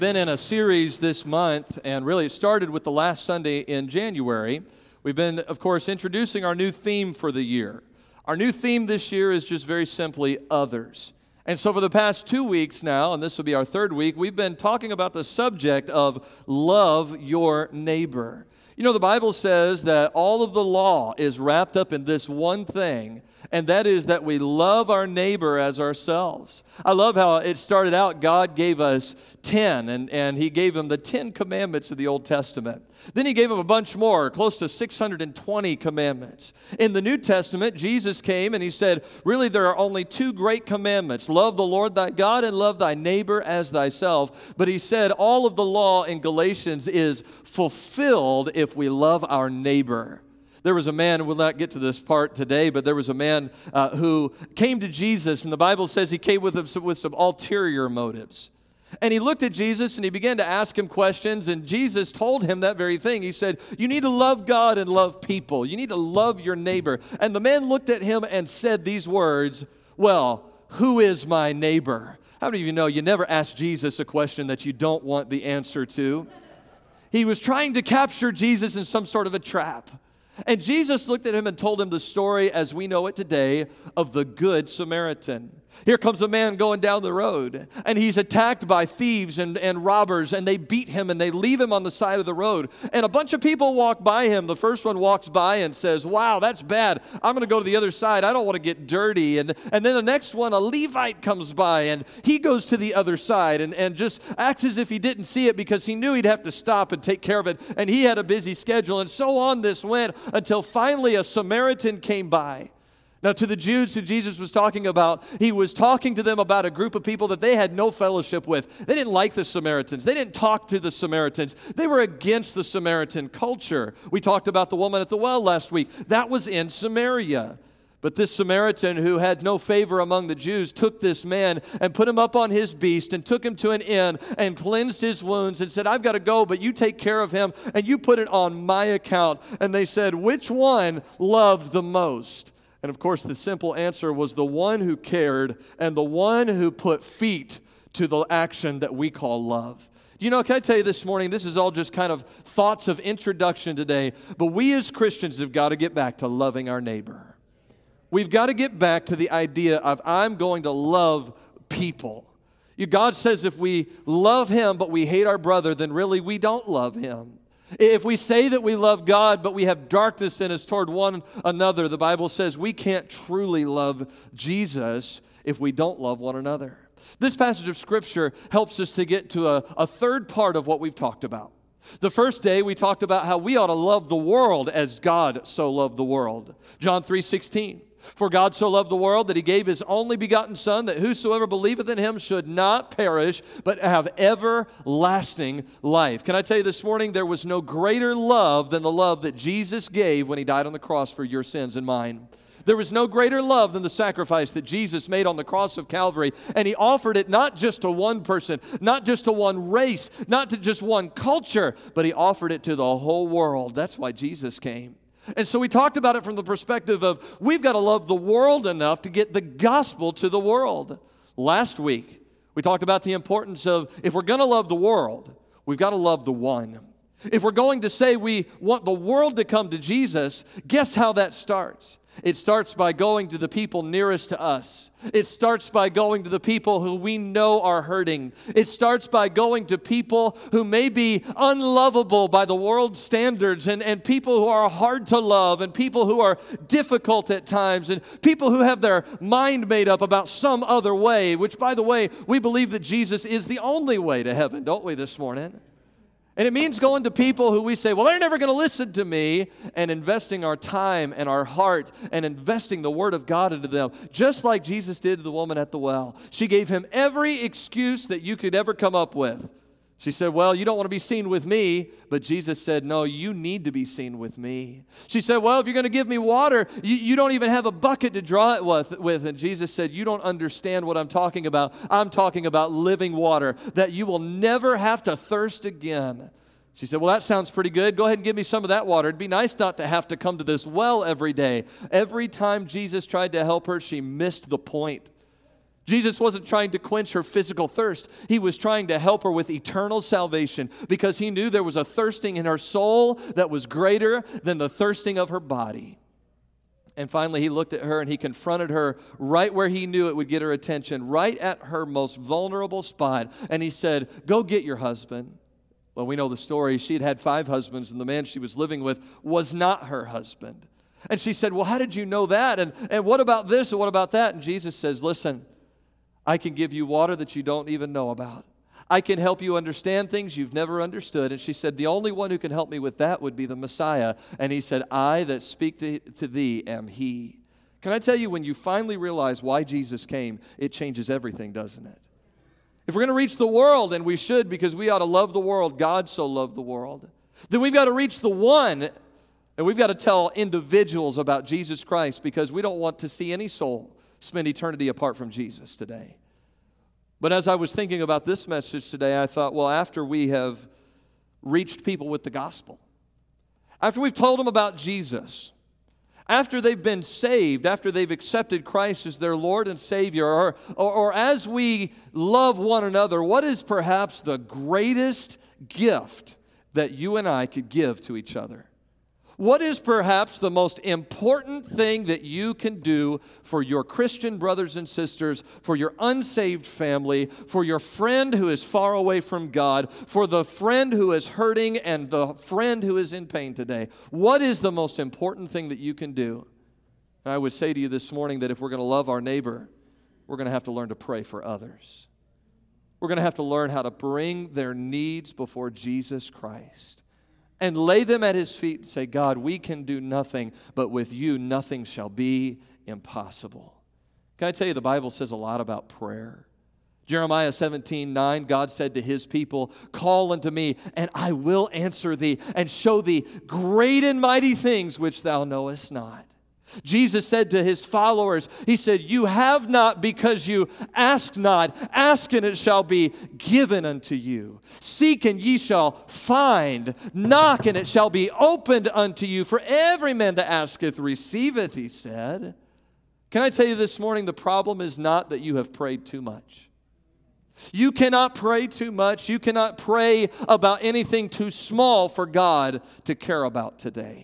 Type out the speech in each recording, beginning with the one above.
Been in a series this month, and really it started with the last Sunday in January. We've been, of course, introducing our new theme for the year. Our new theme this year is just very simply others. And so for the past 2 weeks now, and this will be our third week, we've been talking about the subject of love your neighbor. You know, the Bible says that all of the law is wrapped up in this one thing, and that is that we love our neighbor as ourselves. I love how it started out, God gave us 10, and He gave them the 10 commandments of the Old Testament. Then He gave them a bunch more, close to 620 commandments. In the New Testament, Jesus came and He said, really there are only 2 great commandments. Love the Lord thy God and love thy neighbor as thyself. But He said all of the law in Galatians is fulfilled if we love our neighbor. There was a man, we'll not get to this part today, but there was a man who came to Jesus, and the Bible says he came with some ulterior motives. And he looked at Jesus and he began to ask him questions, and Jesus told him that very thing. He said, you need to love God and love people. You need to love your neighbor. And the man looked at him and said these words, well, who is my neighbor? How many of you know you never ask Jesus a question that you don't want the answer to? He was trying to capture Jesus in some sort of a trap. And Jesus looked at him and told him the story, as we know it today, of the Good Samaritan. Here comes a man going down the road, and he's attacked by thieves and robbers, and they beat him, and they leave him on the side of the road. And a bunch of people walk by him. The first one walks by and says, wow, that's bad. I'm going to go to the other side. I don't want to get dirty. And then the next one, a Levite comes by, and he goes to the other side and just acts as if he didn't see it because he knew he'd have to stop and take care of it, and he had a busy schedule. And so on this went until finally a Samaritan came by. Now, to the Jews who Jesus was talking about, He was talking to them about a group of people that they had no fellowship with. They didn't like the Samaritans. They didn't talk to the Samaritans. They were against the Samaritan culture. We talked about the woman at the well last week. That was in Samaria. But this Samaritan, who had no favor among the Jews, took this man and put him up on his beast and took him to an inn and cleansed his wounds and said, I've got to go, but you take care of him and you put it on my account. And they said, which one loved the most? And of course, the simple answer was the one who cared and the one who put feet to the action that we call love. You know, can I tell you this morning, this is all just kind of thoughts of introduction today, but we as Christians have got to get back to loving our neighbor. We've got to get back to the idea of I'm going to love people. God says if we love Him but we hate our brother, then really we don't love Him. If we say that we love God, but we have darkness in us toward one another, the Bible says we can't truly love Jesus if we don't love one another. This passage of Scripture helps us to get to a third part of what we've talked about. The first day, we talked about how we ought to love the world as God so loved the world. John 3:16. For God so loved the world that He gave His only begotten Son, that whosoever believeth in Him should not perish, but have everlasting life. Can I tell you this morning, there was no greater love than the love that Jesus gave when He died on the cross for your sins and mine. There was no greater love than the sacrifice that Jesus made on the cross of Calvary. And He offered it not just to one person, not just to one race, not to just one culture, but He offered it to the whole world. That's why Jesus came. And so we talked about it from the perspective of we've got to love the world enough to get the gospel to the world. Last week, we talked about the importance of if we're going to love the world, we've got to love the one. If we're going to say we want the world to come to Jesus, guess how that starts? It starts by going to the people nearest to us. It starts by going to the people who we know are hurting. It starts by going to people who may be unlovable by the world's standards and people who are hard to love and people who are difficult at times and people who have their mind made up about some other way, which, by the way, we believe that Jesus is the only way to heaven, don't we, this morning? And it means going to people who we say, well, they're never going to listen to me, and investing our time and our heart and investing the Word of God into them, just like Jesus did to the woman at the well. She gave Him every excuse that you could ever come up with. She said, well, you don't want to be seen with me. But Jesus said, no, you need to be seen with me. She said, well, if you're going to give me water, you don't even have a bucket to draw it with. And Jesus said, you don't understand what I'm talking about. I'm talking about living water, that you will never have to thirst again. She said, well, that sounds pretty good. Go ahead and give me some of that water. It'd be nice not to have to come to this well every day. Every time Jesus tried to help her, she missed the point. Jesus wasn't trying to quench her physical thirst. He was trying to help her with eternal salvation because he knew there was a thirsting in her soul that was greater than the thirsting of her body. And finally, he looked at her and he confronted her right where he knew it would get her attention, right at her most vulnerable spot. And he said, "Go get your husband." Well, we know the story. She had 5 husbands, and the man she was living with was not her husband. And she said, "Well, how did you know that? And what about this and what about that?" And Jesus says, "Listen, I can give you water that you don't even know about. I can help you understand things you've never understood." And she said, "The only one who can help me with that would be the Messiah." And he said, "I that speak to thee am he." Can I tell you, when you finally realize why Jesus came, it changes everything, doesn't it? If we're going to reach the world, and we should because we ought to love the world, God so loved the world, then we've got to reach the one, and we've got to tell individuals about Jesus Christ because we don't want to see any soul spend eternity apart from Jesus today. But as I was thinking about this message today, I thought, well, after we have reached people with the gospel, after we've told them about Jesus, after they've been saved, after they've accepted Christ as their Lord and Savior, or as we love one another, what is perhaps the greatest gift that you and I could give to each other? What is perhaps the most important thing that you can do for your Christian brothers and sisters, for your unsaved family, for your friend who is far away from God, for the friend who is hurting and the friend who is in pain today? What is the most important thing that you can do? And I would say to you this morning that if we're going to love our neighbor, we're going to have to learn to pray for others. We're going to have to learn how to bring their needs before Jesus Christ and lay them at his feet and say, "God, we can do nothing, but with you nothing shall be impossible." Can I tell you, the Bible says a lot about prayer. Jeremiah 17:9, God said to his people, "Call unto me, and I will answer thee, and show thee great and mighty things which thou knowest not." Jesus said to his followers, he said, "You have not because you ask not. Ask and it shall be given unto you. Seek and ye shall find. Knock and it shall be opened unto you. For every man that asketh receiveth," he said. Can I tell you this morning, the problem is not that you have prayed too much. You cannot pray too much. You cannot pray about anything too small for God to care about today.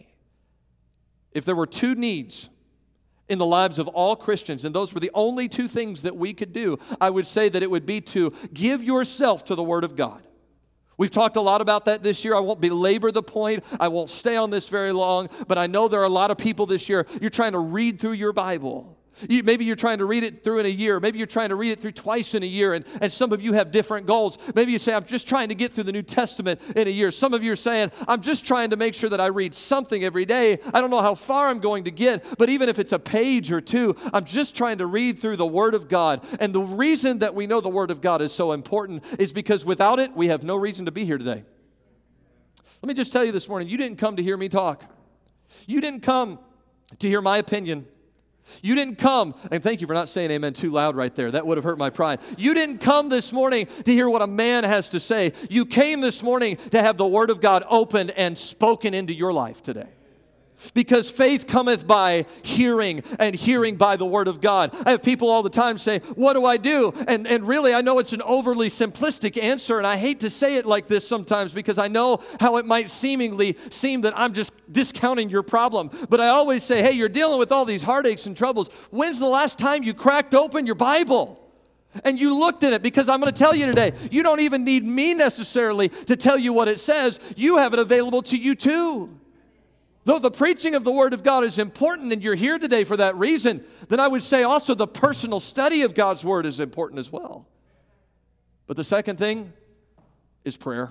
If there were 2 needs in the lives of all Christians, and those were the only 2 things that we could do, I would say that it would be to give yourself to the Word of God. We've talked a lot about that this year. I won't belabor the point. I won't stay on this very long, but I know there are a lot of people this year, you're trying to read through your Bible. Maybe you're trying to read it through in a year. Maybe you're trying to read it through twice in a year, and some of you have different goals. Maybe you say, "I'm just trying to get through the New Testament in a year." Some of you are saying, "I'm just trying to make sure that I read something every day. I don't know how far I'm going to get, but even if it's a page or 2, I'm just trying to read through the Word of God." And the reason that we know the Word of God is so important is because without it, we have no reason to be here today. Let me just tell you this morning, you didn't come to hear me talk. You didn't come to hear my opinion. You didn't come, and thank you for not saying amen too loud right there. That would have hurt my pride. You didn't come this morning to hear what a man has to say. You came this morning to have the Word of God opened and spoken into your life today. Because faith cometh by hearing, and hearing by the Word of God. I have people all the time say, "What do I do?" And really, I know it's an overly simplistic answer, and I hate to say it like this sometimes because I know how it might seemingly seem that I'm just discounting your problem. But I always say, hey, you're dealing with all these heartaches and troubles. When's the last time you cracked open your Bible and you looked in it? Because I'm going to tell you today, you don't even need me necessarily to tell you what it says. You have it available to you too. Though the preaching of the Word of God is important and you're here today for that reason, then I would say also the personal study of God's Word is important as well. But the second thing is prayer.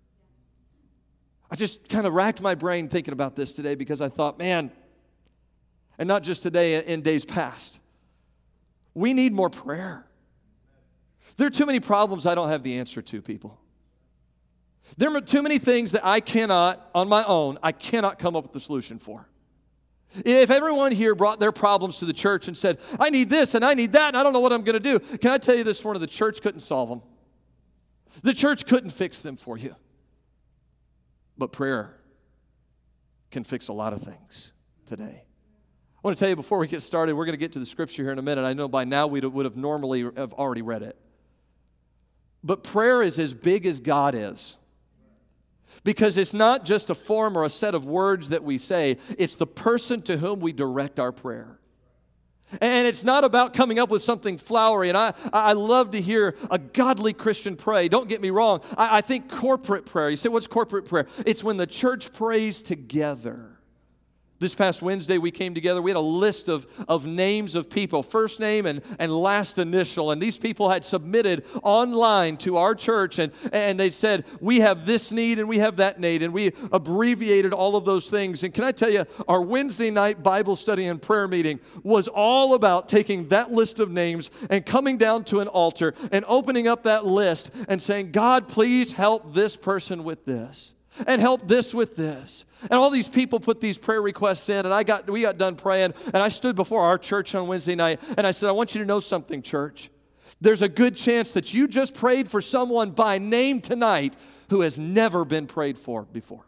I just kind of racked my brain thinking about this today because I thought, man, and not just today, in days past, we need more prayer. There are too many problems I don't have the answer to, people. There are too many things that I cannot, on my own, I cannot come up with the solution for. If everyone here brought their problems to the church and said, "I need this and I need that and I don't know what I'm going to do," can I tell you this morning, the church couldn't solve them. The church couldn't fix them for you. But prayer can fix a lot of things today. I want to tell you before we get started, we're going to get to the scripture here in a minute. I know by now we would have normally have already read it. But prayer is as big as God is. Because it's not just a form or a set of words that we say, it's the person to whom we direct our prayer. And it's not about coming up with something flowery. And I love to hear a godly Christian pray. Don't get me wrong. I think corporate prayer, you say, what's corporate prayer? It's when the church prays together. This past Wednesday, we came together. We had a list of names of people, first name and last initial. And these people had submitted online to our church. And they said, we have this need and we have that need. And we abbreviated all of those things. And can I tell you, our Wednesday night Bible study and prayer meeting was all about taking that list of names and coming down to an altar and opening up that list and saying, God, please help this person with this. And help this with this. And all these people put these prayer requests in, and we got done praying, and I stood before our church on Wednesday night, and I said, I want you to know something, church. There's a good chance that you just prayed for someone by name tonight who has never been prayed for before.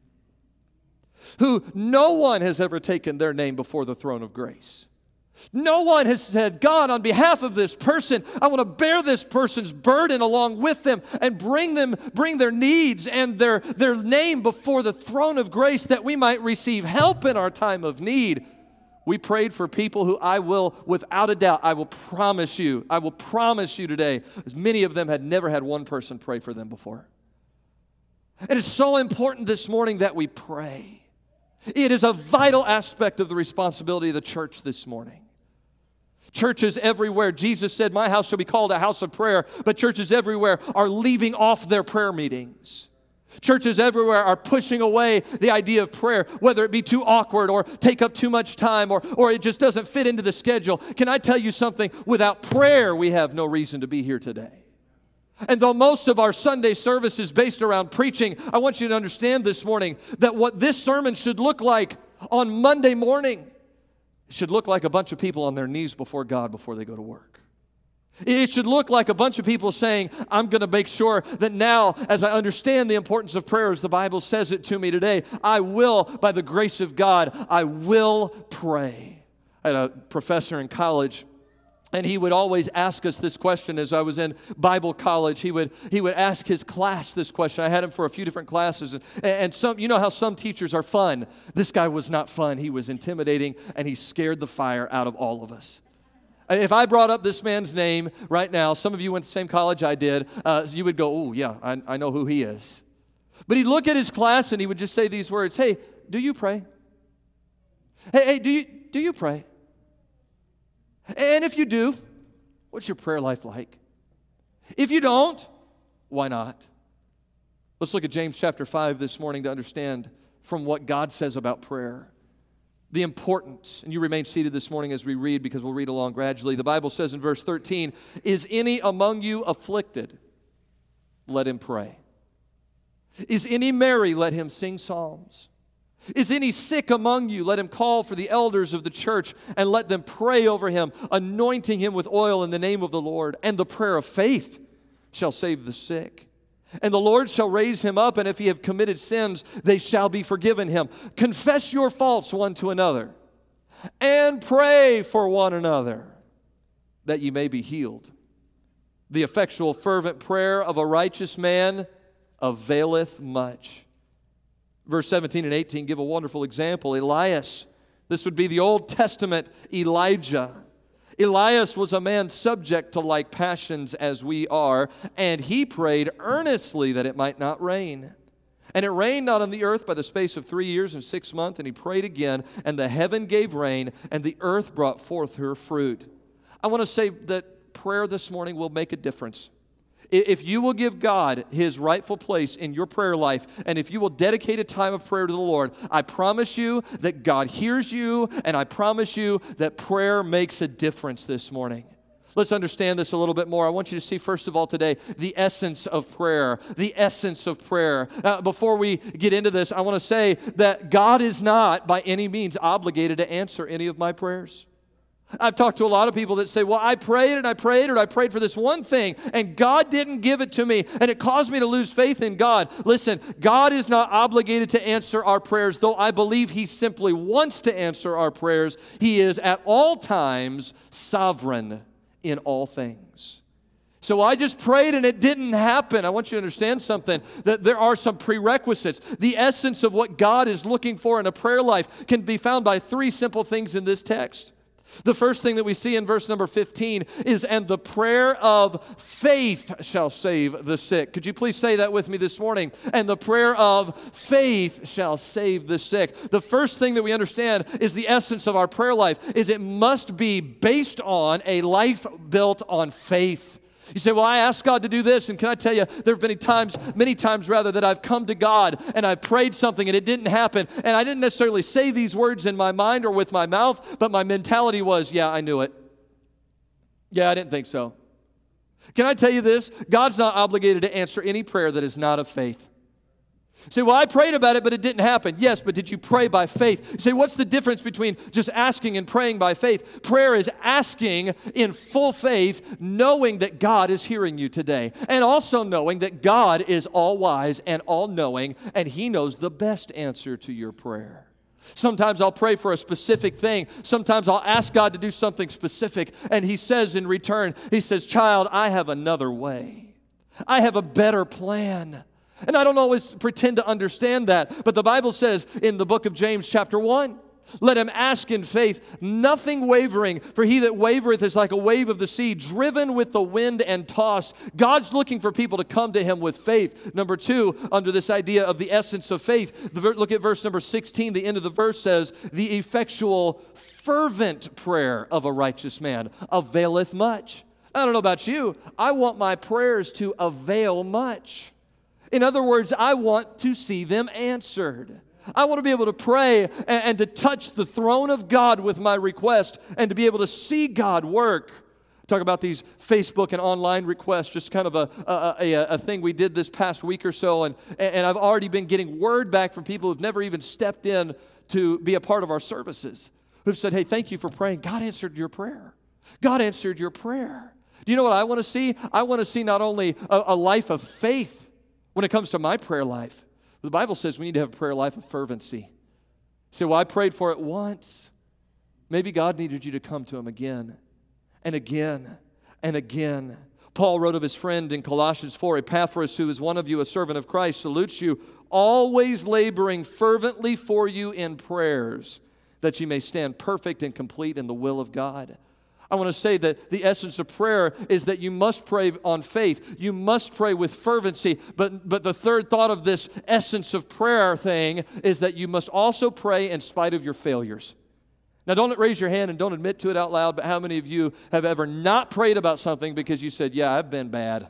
Who no one has ever taken their name before the throne of grace. No one has said, God, on behalf of this person, I want to bear this person's burden along with them and bring their needs and their name before the throne of grace that we might receive help in our time of need. We prayed for people who I will, without a doubt, I will promise you today, as many of them had never had one person pray for them before. And it's so important this morning that we pray. It is a vital aspect of the responsibility of the church this morning. Churches everywhere, Jesus said, my house shall be called a house of prayer, but churches everywhere are leaving off their prayer meetings. Churches everywhere are pushing away the idea of prayer, whether it be too awkward or take up too much time or it just doesn't fit into the schedule. Can I tell you something? Without prayer, we have no reason to be here today. And though most of our Sunday service is based around preaching, I want you to understand this morning that what this sermon should look like on Monday morning, it should look like a bunch of people on their knees before God before they go to work. It should look like a bunch of people saying, I'm going to make sure that now, as I understand the importance of prayer, as the Bible says it to me today, I will, by the grace of God, I will pray. I had a professor in college, and he would always ask us this question as I was in Bible college. He would ask his class this question. I had him for a few different classes. And some, you know how some teachers are fun. This guy was not fun. He was intimidating, and he scared the fire out of all of us. If I brought up this man's name right now, some of you went to the same college I did, you would go, oh, yeah, I know who he is. But he'd look at his class, and he would just say these words, hey, do you pray? Hey, do you pray? And if you do, what's your prayer life like? If you don't, why not? Let's look at James chapter 5 this morning to understand from what God says about prayer. The importance, and you remain seated this morning as we read because we'll read along gradually. The Bible says in verse 13, is any among you afflicted? Let him pray. Is any merry? Let him sing psalms. Is any sick among you? Let him call for the elders of the church and let them pray over him, anointing him with oil in the name of the Lord. And the prayer of faith shall save the sick. And the Lord shall raise him up, and if he have committed sins, they shall be forgiven him. Confess your faults one to another, and pray for one another, that ye may be healed. The effectual fervent prayer of a righteous man availeth much. Verse 17 and 18 give a wonderful example. Elias, this would be the Old Testament Elijah. Elias was a man subject to like passions as we are, and he prayed earnestly that it might not rain. And it rained not on the earth by the space of 3 years and 6 months, and he prayed again, and the heaven gave rain, and the earth brought forth her fruit. I want to say that prayer this morning will make a difference. If you will give God his rightful place in your prayer life, and if you will dedicate a time of prayer to the Lord, I promise you that God hears you, and I promise you that prayer makes a difference this morning. Let's understand this a little bit more. I want you to see, first of all, today, the essence of prayer. The essence of prayer. Before we get into this, I want to say that God is not by any means obligated to answer any of my prayers. I've talked to a lot of people that say, well, I prayed and I prayed and I prayed for this one thing and God didn't give it to me and it caused me to lose faith in God. Listen, God is not obligated to answer our prayers, though I believe He simply wants to answer our prayers. He is at all times sovereign in all things. So I just prayed and it didn't happen. I want you to understand something, that there are some prerequisites. The essence of what God is looking for in a prayer life can be found by three simple things in this text. The first thing that we see in verse number 15 is, and the prayer of faith shall save the sick. Could you please say that with me this morning? And the prayer of faith shall save the sick. The first thing that we understand is the essence of our prayer life is it must be based on a life built on faith. You say, well, I asked God to do this, and can I tell you, there have been many times that I've come to God and I prayed something and it didn't happen, and I didn't necessarily say these words in my mind or with my mouth, but my mentality was, yeah, I knew it. Yeah, I didn't think so. Can I tell you this? God's not obligated to answer any prayer that is not of faith. You say, well, I prayed about it, but it didn't happen. Yes, but did you pray by faith? You say, what's the difference between just asking and praying by faith? Prayer is asking in full faith, knowing that God is hearing you today, and also knowing that God is all-wise and all-knowing, and He knows the best answer to your prayer. Sometimes I'll pray for a specific thing. Sometimes I'll ask God to do something specific, and He says in return, He says, child, I have another way. I have a better plan. And I don't always pretend to understand that, but the Bible says in the book of James chapter 1, let him ask in faith, nothing wavering, for he that wavereth is like a wave of the sea, driven with the wind and tossed. God's looking for people to come to Him with faith. Number two, under this idea of the essence of faith, look at verse number 16. The end of the verse says, the effectual, fervent prayer of a righteous man availeth much. I don't know about you, I want my prayers to avail much. In other words, I want to see them answered. I want to be able to pray and to touch the throne of God with my request and to be able to see God work. Talk about these Facebook and online requests, just kind of a thing we did this past week or so. And I've already been getting word back from people who've never even stepped in to be a part of our services, who've said, hey, thank you for praying. God answered your prayer. God answered your prayer. Do you know what I want to see? I want to see not only a life of faith when it comes to my prayer life. The Bible says we need to have a prayer life of fervency. You say, well, I prayed for it once. Maybe God needed you to come to Him again and again and again. Paul wrote of his friend in Colossians 4, Epaphras, who is one of you, a servant of Christ, salutes you, always laboring fervently for you in prayers, that you may stand perfect and complete in the will of God. I want to say that the essence of prayer is that you must pray on faith. You must pray with fervency. But the third thought of this essence of prayer thing is that you must also pray in spite of your failures. Now, don't raise your hand and don't admit to it out loud, but how many of you have ever not prayed about something because you said, yeah, I've been bad.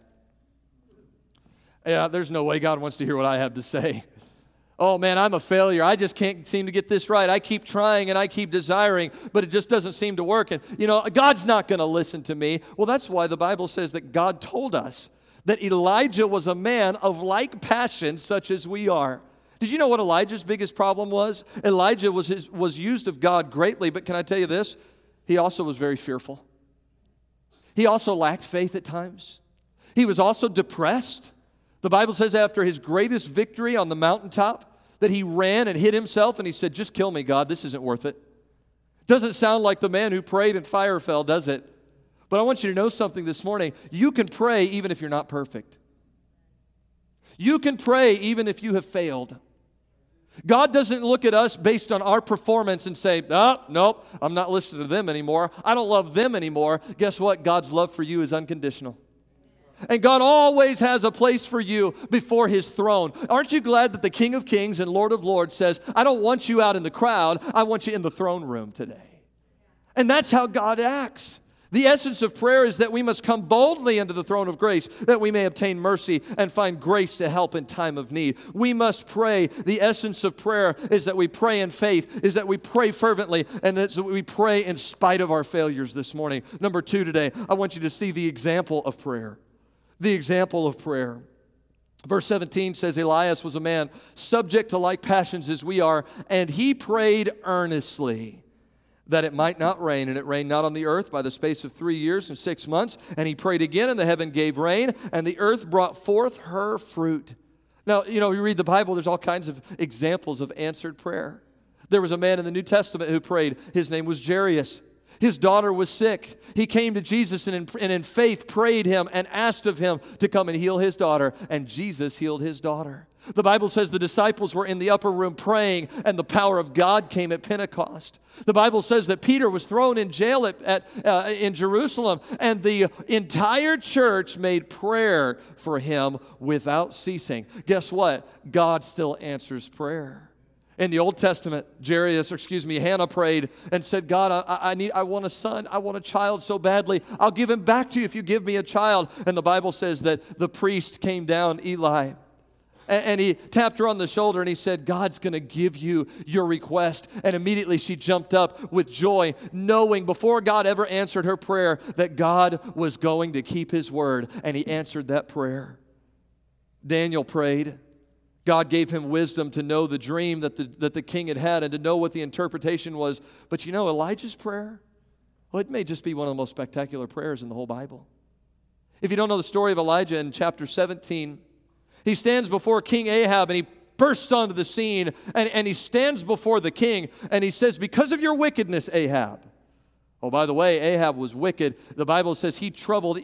Yeah, there's no way God wants to hear what I have to say. Oh man, I'm a failure. I just can't seem to get this right. I keep trying and I keep desiring, but it just doesn't seem to work. And God's not going to listen to me. Well, that's why the Bible says that God told us that Elijah was a man of like passion such as we are. Did you know what Elijah's biggest problem was? Elijah was used of God greatly, but can I tell you this? He also was very fearful. He also lacked faith at times. He was also depressed. The Bible says after his greatest victory on the mountaintop that he ran and hid himself and he said, just kill me, God, this isn't worth it. Doesn't sound like the man who prayed and fire fell, does it? But I want you to know something this morning. You can pray even if you're not perfect. You can pray even if you have failed. God doesn't look at us based on our performance and say, oh, nope, I'm not listening to them anymore. I don't love them anymore. Guess what? God's love for you is unconditional. And God always has a place for you before His throne. Aren't you glad that the King of Kings and Lord of Lords says, I don't want you out in the crowd, I want you in the throne room today. And that's how God acts. The essence of prayer is that we must come boldly into the throne of grace, that we may obtain mercy and find grace to help in time of need. We must pray. The essence of prayer is that we pray in faith, is that we pray fervently, and that we pray in spite of our failures this morning. Number two today, I want you to see the example of prayer. The example of prayer. Verse 17 says, Elias was a man subject to like passions as we are, and he prayed earnestly that it might not rain. And it rained not on the earth by the space of 3 years and 6 months. And he prayed again, and the heaven gave rain, and the earth brought forth her fruit. Now, you read the Bible, there's all kinds of examples of answered prayer. There was a man in the New Testament who prayed. His name was Jairus. His daughter was sick. He came to Jesus and in faith prayed him and asked of him to come and heal his daughter. And Jesus healed his daughter. The Bible says the disciples were in the upper room praying, and the power of God came at Pentecost. The Bible says that Peter was thrown in jail in Jerusalem, and the entire church made prayer for him without ceasing. Guess what? God still answers prayer. In the Old Testament, Hannah prayed and said, God, I want a son. I want a child so badly. I'll give him back to you if you give me a child. And the Bible says that the priest came down, Eli, and he tapped her on the shoulder and he said, God's going to give you your request. And immediately she jumped up with joy, knowing before God ever answered her prayer that God was going to keep his word. And he answered that prayer. Daniel prayed. God gave him wisdom to know the dream that the king had and to know what the interpretation was. But Elijah's prayer, well, it may just be one of the most spectacular prayers in the whole Bible. If you don't know the story of Elijah, in chapter 17, he stands before King Ahab and he bursts onto the scene and he stands before the king and he says, because of your wickedness, Ahab. Oh, by the way, Ahab was wicked. The Bible says he troubled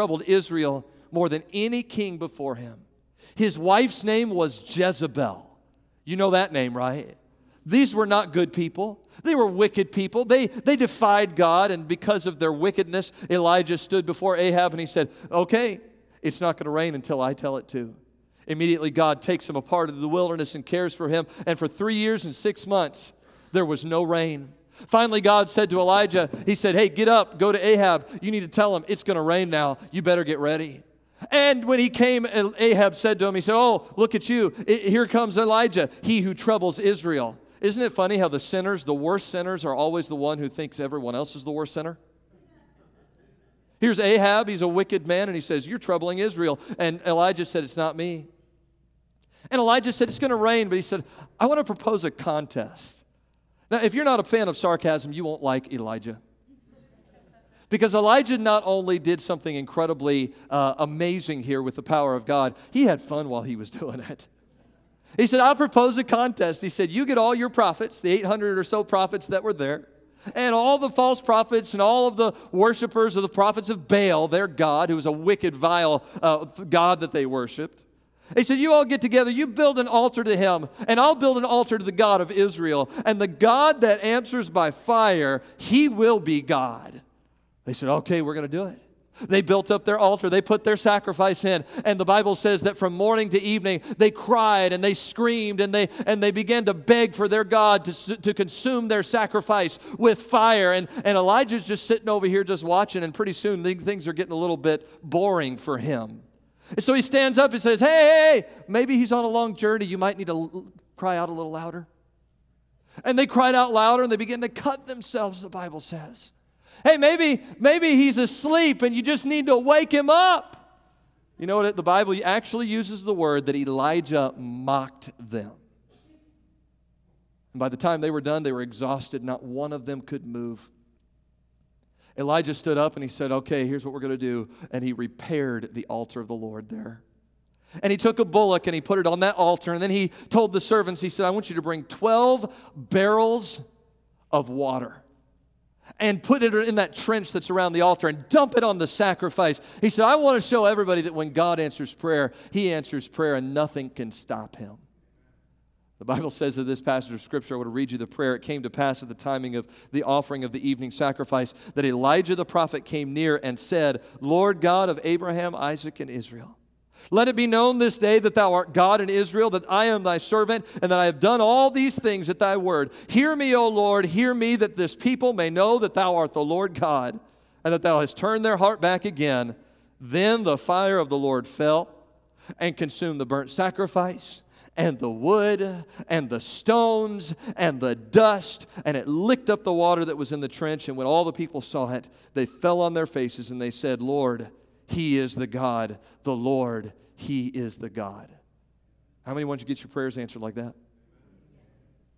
Israel more than any king before him. His wife's name was Jezebel. You know that name, right? These were not good people. They were wicked people. They defied God, and because of their wickedness, Elijah stood before Ahab and he said, okay, it's not going to rain until I tell it to. Immediately, God takes him apart into the wilderness and cares for him, and for 3 years and 6 months, there was no rain. Finally, God said to Elijah, he said, hey, get up, go to Ahab. You need to tell him it's going to rain now. You better get ready. And when he came, Ahab said to him, he said, oh, look at you. Here comes Elijah, he who troubles Israel. Isn't it funny how the worst sinners are always the one who thinks everyone else is the worst sinner? Here's Ahab, he's a wicked man, and he says, you're troubling Israel. And Elijah said, it's not me. And Elijah said, it's going to rain, but he said, I want to propose a contest. Now, if you're not a fan of sarcasm, you won't like Elijah. Because Elijah not only did something incredibly amazing here with the power of God, he had fun while he was doing it. He said, I'll propose a contest. He said, you get all your prophets, the 800 or so prophets that were there, and all the false prophets and all of the worshipers of the prophets of Baal, their god, who was a wicked, vile god that they worshiped. He said, you all get together, you build an altar to him, and I'll build an altar to the God of Israel. And the God that answers by fire, he will be God. They said, okay, we're going to do it. They built up their altar. They put their sacrifice in. And the Bible says that from morning to evening, they cried and they screamed and they began to beg for their God to consume their sacrifice with fire. And Elijah's just sitting over here just watching, and pretty soon things are getting a little bit boring for him. And so he stands up and says, hey, maybe he's on a long journey. You might need to cry out a little louder. And they cried out louder and they began to cut themselves, the Bible says. Hey, maybe he's asleep and you just need to wake him up. You know what? The Bible actually uses the word that Elijah mocked them. And by the time they were done, they were exhausted. Not one of them could move. Elijah stood up and he said, okay, here's what we're going to do. And he repaired the altar of the Lord there. And he took a bullock and he put it on that altar. And then he told the servants, he said, I want you to bring 12 barrels of water and put it in that trench that's around the altar and dump it on the sacrifice. He said, I want to show everybody that when God answers prayer, he answers prayer and nothing can stop him. The Bible says in this passage of Scripture, I want to read you the prayer. It came to pass at the timing of the offering of the evening sacrifice that Elijah the prophet came near and said, Lord God of Abraham, Isaac, and Israel, let it be known this day that thou art God in Israel, that I am thy servant, and that I have done all these things at thy word. Hear me, O Lord, hear me, that this people may know that thou art the Lord God, and that thou hast turned their heart back again. Then the fire of the Lord fell and consumed the burnt sacrifice, and the wood, and the stones, and the dust, and it licked up the water that was in the trench. And when all the people saw it, they fell on their faces, and they said, Lord, he is the God. The Lord, he is the God. How many want you to get your prayers answered like that?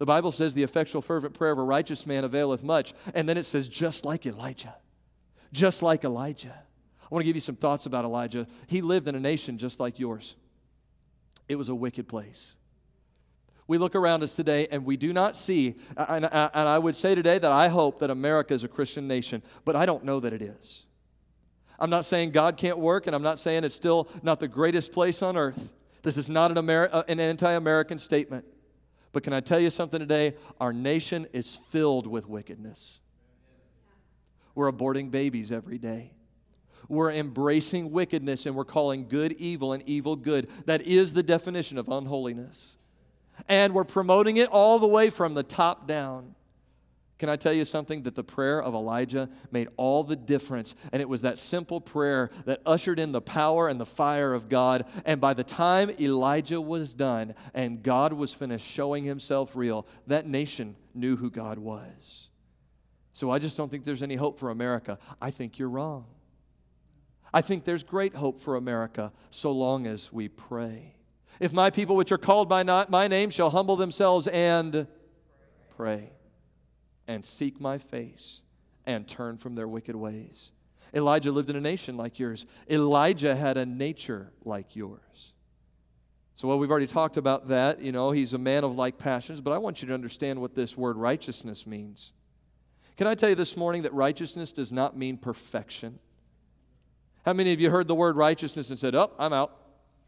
The Bible says the effectual fervent prayer of a righteous man availeth much. And then it says just like Elijah. Just like Elijah. I want to give you some thoughts about Elijah. He lived in a nation just like yours. It was a wicked place. We look around us today and we do not see, and I would say today that I hope that America is a Christian nation, but I don't know that it is. I'm not saying God can't work, and I'm not saying it's still not the greatest place on earth. This is not an anti-American statement. But can I tell you something today? Our nation is filled with wickedness. We're aborting babies every day. We're embracing wickedness, and we're calling good evil and evil good. That is the definition of unholiness. And we're promoting it all the way from the top down. Can I tell you something? That the prayer of Elijah made all the difference. And it was that simple prayer that ushered in the power and the fire of God. And by the time Elijah was done and God was finished showing himself real, that nation knew who God was. So I just don't think there's any hope for America. I think you're wrong. I think there's great hope for America so long as we pray. If my people which are called by my name shall humble themselves and pray and seek my face and turn from their wicked ways. Elijah lived in a nation like yours. Elijah had a nature like yours. So, well, we've already talked about that. You know, he's a man of like passions, but I want you to understand what this word righteousness means. Can I tell you this morning that righteousness does not mean perfection? How many of you heard the word righteousness and said, oh, I'm out?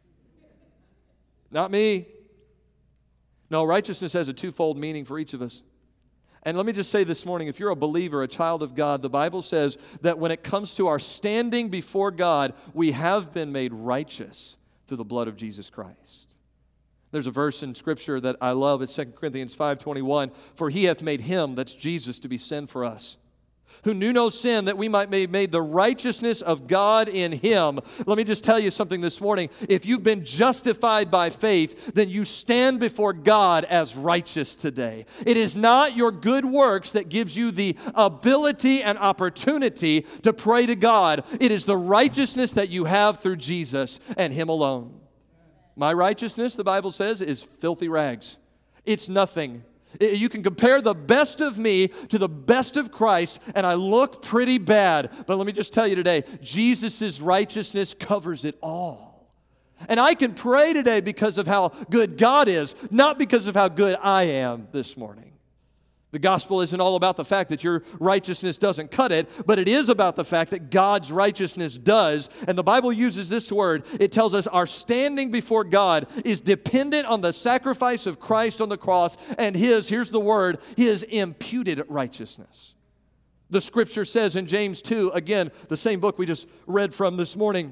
Not me. No, righteousness has a twofold meaning for each of us. And let me just say this morning, if you're a believer, a child of God, the Bible says that when it comes to our standing before God, we have been made righteous through the blood of Jesus Christ. There's a verse in Scripture that I love. It's 2 Corinthians 5:21. For he hath made him, that's Jesus, to be sin for us, who knew no sin, that we might be made the righteousness of God in him. Let me just tell you something this morning. If you've been justified by faith, then you stand before God as righteous today. It is not your good works that gives you the ability and opportunity to pray to God. It is the righteousness that you have through Jesus and him alone. My righteousness, the Bible says, is filthy rags. It's nothing. You can compare the best of me to the best of Christ, and I look pretty bad. But let me just tell you today, Jesus' righteousness covers it all. And I can pray today because of how good God is, not because of how good I am this morning. The gospel isn't all about the fact that your righteousness doesn't cut it, but it is about the fact that God's righteousness does. And the Bible uses this word. It tells us our standing before God is dependent on the sacrifice of Christ on the cross and here's the word, his imputed righteousness. The Scripture says in James 2, again, the same book we just read from this morning,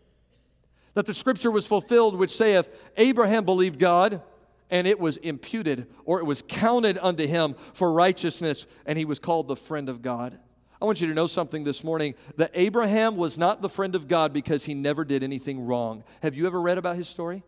that the Scripture was fulfilled which saith, Abraham believed God, and it was imputed, or it was counted unto him for righteousness, and he was called the friend of God. I want you to know something this morning, that Abraham was not the friend of God because he never did anything wrong. Have you ever read about his story?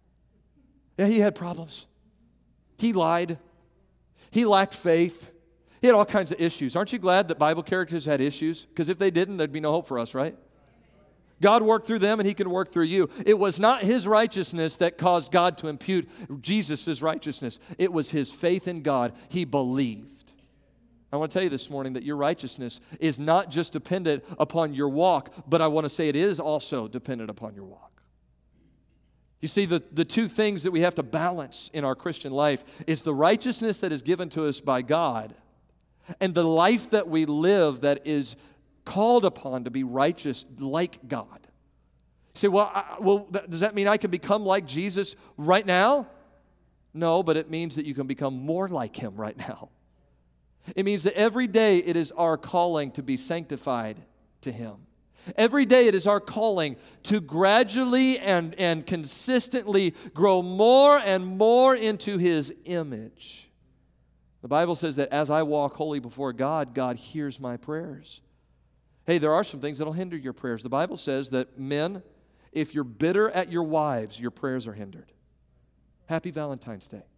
Yeah, he had problems. He lied. He lacked faith. He had all kinds of issues. Aren't you glad that Bible characters had issues? Because if they didn't, there'd be no hope for us, right? God worked through them, and he can work through you. It was not his righteousness that caused God to impute Jesus' righteousness. It was his faith in God. He believed. I want to tell you this morning that your righteousness is not just dependent upon your walk, but I want to say it is also dependent upon your walk. You see, the two things that we have to balance in our Christian life is the righteousness that is given to us by God and the life that we live that is called upon to be righteous like God. You say, well, does that mean I can become like Jesus right now? No, but it means that you can become more like him right now. It means that every day it is our calling to be sanctified to him. Every day it is our calling to gradually and consistently grow more and more into his image. The Bible says that as I walk holy before God, God hears my prayers. Hey, there are some things that will hinder your prayers. The Bible says that men, if you're bitter at your wives, your prayers are hindered. Happy Valentine's Day.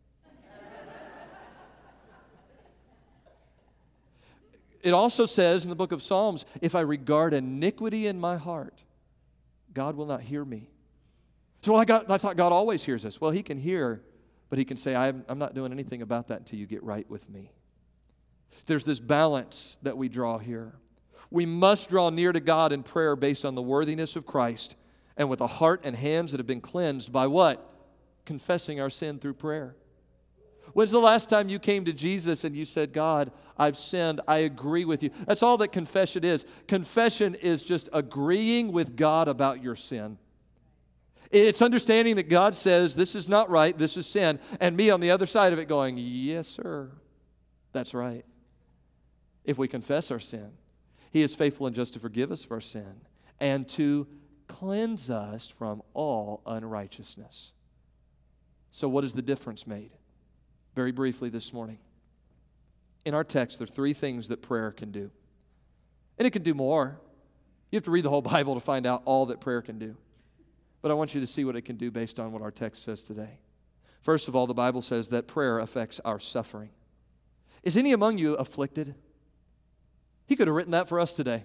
It also says in the book of Psalms, if I regard iniquity in my heart, God will not hear me. So I thought God always hears us. Well, he can hear But he can say, I'm not doing anything about that until you get right with me. There's this balance that we draw here. We must draw near to God in prayer based on the worthiness of Christ and with a heart and hands that have been cleansed by what? Confessing our sin through prayer. When's the last time you came to Jesus and you said, God, I've sinned, I agree with you? That's all that confession is. Confession is just agreeing with God about your sin. It's understanding that God says, this is not right, this is sin, and me on the other side of it going, yes, sir, that's right. If we confess our sin, He is faithful and just to forgive us of our sin and to cleanse us from all unrighteousness. So what is the difference made? Very briefly this morning. In our text, there are three things that prayer can do. And it can do more. You have to read the whole Bible to find out all that prayer can do. But I want you to see what it can do based on what our text says today. First of all, the Bible says that prayer affects our suffering. Is any among you afflicted? He could have written that for us today.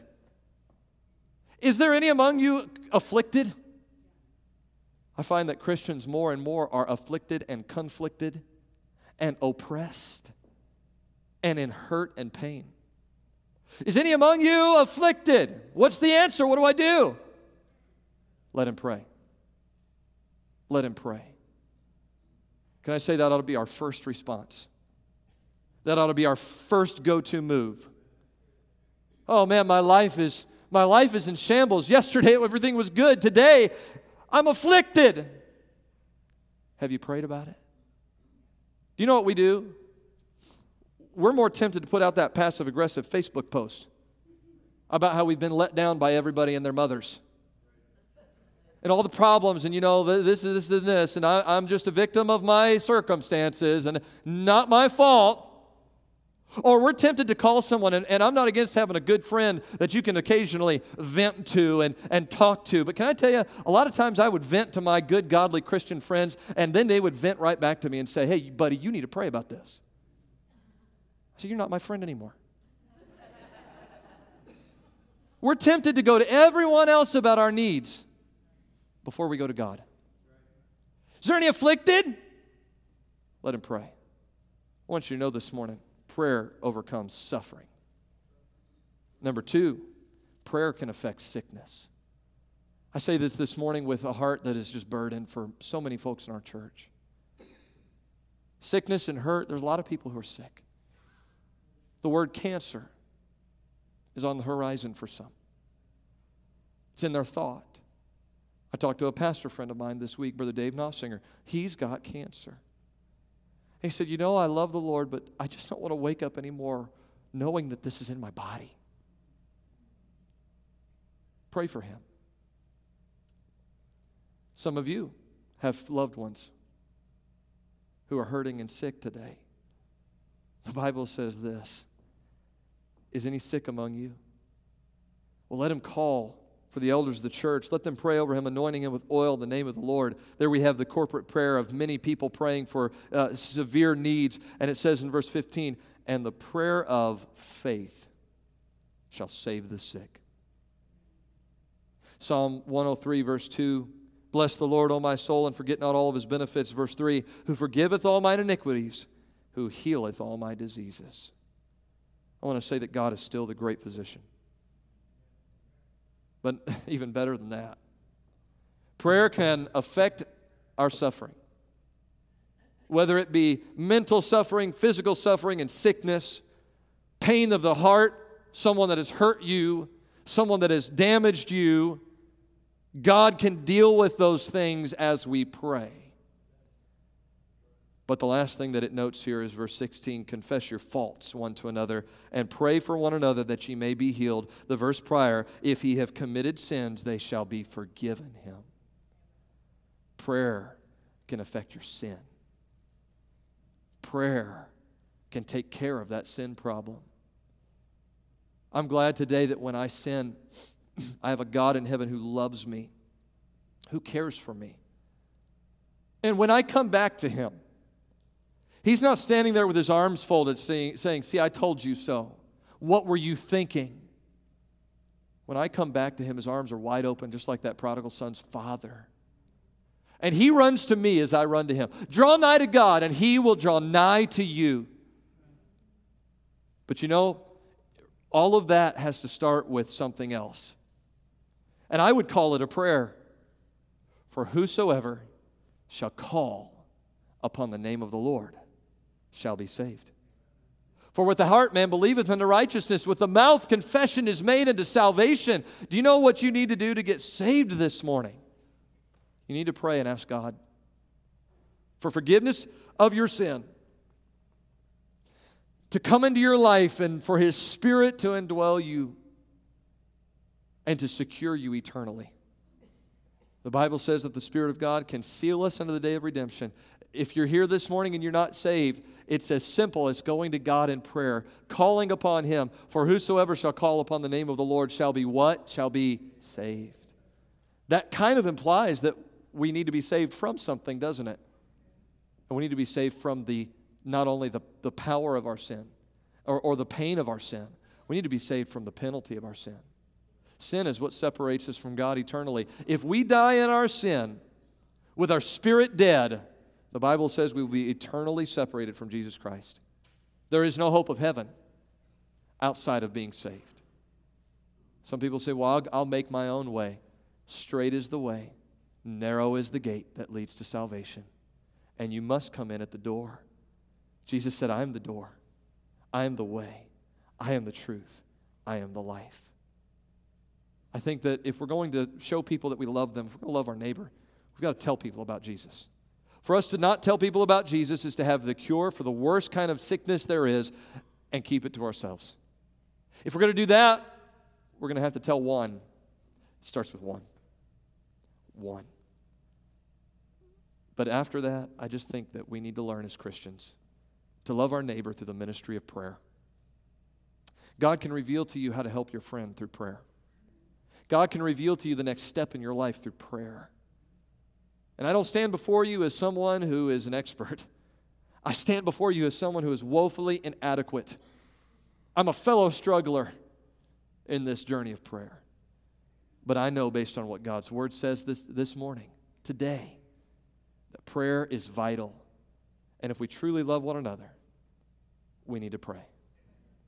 Is there any among you afflicted? I find that Christians more and more are afflicted and conflicted and oppressed and in hurt and pain. Is any among you afflicted? What's the answer? What do I do? Let him pray. Let him pray. Can I say that ought to be our first response? That ought to be our first go-to move. Oh man, my life is in shambles. Yesterday everything was good. Today I'm afflicted. Have you prayed about it? Do you know what we do? We're more tempted to put out that passive-aggressive Facebook post about how we've been let down by everybody and their mothers. And all the problems, and this, and I'm just a victim of my circumstances, and not my fault. Or we're tempted to call someone, and I'm not against having a good friend that you can occasionally vent to and talk to. But can I tell you, a lot of times I would vent to my good, godly Christian friends, and then they would vent right back to me and say, hey, buddy, you need to pray about this. I said, you're not my friend anymore. We're tempted to go to everyone else about our needs before we go to God. Is there any afflicted? Let him pray. I want you to know this morning, prayer overcomes suffering. Number two, prayer can affect sickness. I say this morning with a heart that is just burdened for so many folks in our church. Sickness and hurt, there's a lot of people who are sick. The word cancer is on the horizon for some. It's in their thought. I talked to a pastor friend of mine this week, Brother Dave Knopfsinger. He's got cancer. He said, I love the Lord, but I just don't want to wake up anymore knowing that this is in my body. Pray for him. Some of you have loved ones who are hurting and sick today. The Bible says this, is any sick among you? Well, let him call for the elders of the church. Let them pray over him, anointing him with oil in the name of the Lord. There we have the corporate prayer of many people praying for severe needs. And it says in verse 15, and the prayer of faith shall save the sick. Psalm 103, verse 2, bless the Lord, O my soul, and forget not all of his benefits. Verse 3, who forgiveth all mine iniquities, who healeth all my diseases. I want to say that God is still the great physician. But even better than that, prayer can affect our suffering. Whether it be mental suffering, physical suffering, and sickness, pain of the heart, someone that has hurt you, someone that has damaged you, God can deal with those things as we pray. But the last thing that it notes here is verse 16, confess your faults one to another and pray for one another that ye may be healed. The verse prior, if ye have committed sins, they shall be forgiven him. Prayer can affect your sin. Prayer can take care of that sin problem. I'm glad today that when I sin, I have a God in heaven who loves me, who cares for me. And when I come back to him, he's not standing there with his arms folded saying, see, I told you so. What were you thinking? When I come back to him, his arms are wide open, just like that prodigal son's father. And he runs to me as I run to him. Draw nigh to God, and he will draw nigh to you. But you know, all of that has to start with something else. And I would call it a prayer. For whosoever shall call upon the name of the Lord shall be saved. For with the heart man believeth unto righteousness, with the mouth confession is made unto salvation. Do you know what you need to do to get saved this morning? You need to pray and ask God for forgiveness of your sin, to come into your life and for His Spirit to indwell you and to secure you eternally. The Bible says that the Spirit of God can seal us unto the day of redemption. If you're here this morning and you're not saved, it's as simple as going to God in prayer, calling upon Him. For whosoever shall call upon the name of the Lord shall be what? Shall be saved. That kind of implies that we need to be saved from something, doesn't it? And we need to be saved from not only the power of our sin or the pain of our sin. We need to be saved from the penalty of our sin. Sin is what separates us from God eternally. If we die in our sin with our spirit dead, the Bible says we will be eternally separated from Jesus Christ. There is no hope of heaven outside of being saved. Some people say, well, I'll make my own way. Straight is the way, narrow is the gate that leads to salvation. And you must come in at the door. Jesus said, I am the door. I am the way. I am the truth. I am the life. I think that if we're going to show people that we love them, if we're going to love our neighbor, we've got to tell people about Jesus. For us to not tell people about Jesus is to have the cure for the worst kind of sickness there is and keep it to ourselves. If we're going to do that, we're going to have to tell one. It starts with one. One. But after that, I just think that we need to learn as Christians to love our neighbor through the ministry of prayer. God can reveal to you how to help your friend through prayer. God can reveal to you the next step in your life through prayer. And I don't stand before you as someone who is an expert. I stand before you as someone who is woefully inadequate. I'm a fellow struggler in this journey of prayer. But I know based on what God's Word says this morning, today, prayer is vital. And if we truly love one another, we need to pray.